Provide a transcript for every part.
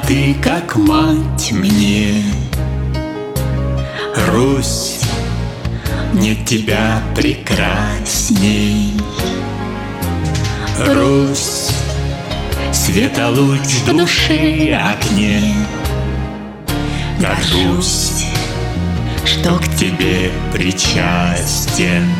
ты как мать мне. Русь, нет тебя прекрасней. Русь, светолуч в душе окне. Горжусь, что к тебе причастен.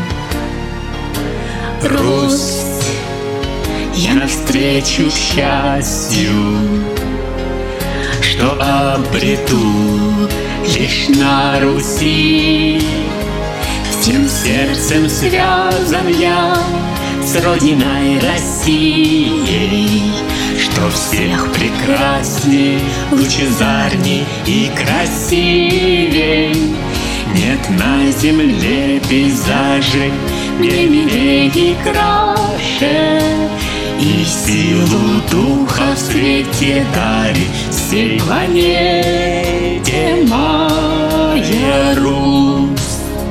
Русь, я навстречу счастью, что обрету лишь на Руси. Всем сердцем связан я с родиной Россией, что всех прекрасней, лучезарней и красивей. Нет на земле пейзажей мне милее и краше, и силу духа в свете дарит всей планете моя Русь.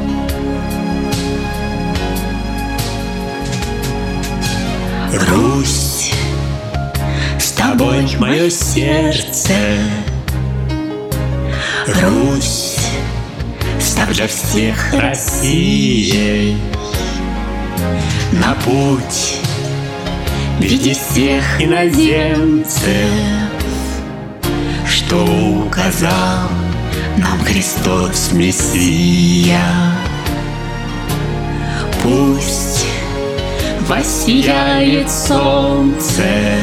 Русь, с тобой мое сердце. Русь, став для всех Россией. На путь веди всех иноземцев, что указал нам Христос Мессия. Пусть воссияет солнце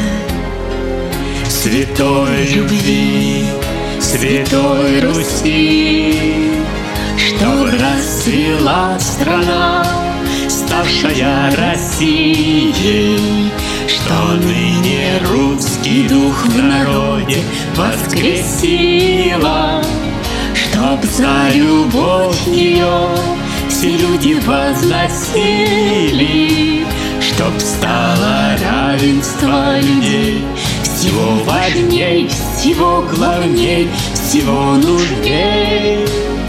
святой любви, святой Руси, чтоб расцвела страна, ставшая Россией, что ныне русский дух в народе воскресила, чтоб за любовь ее все люди возносили, чтоб стало равенство людей всего важней, всего главней, всего нужней.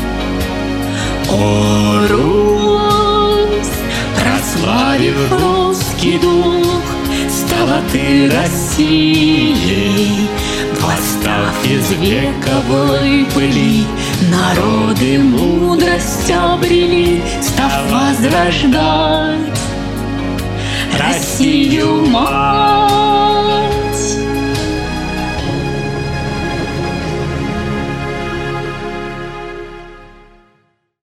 О, Русь, прославив русский дух, стала ты Россией, восстав из вековой пыли, народы мудрость обрели, став возрождать Россию мать.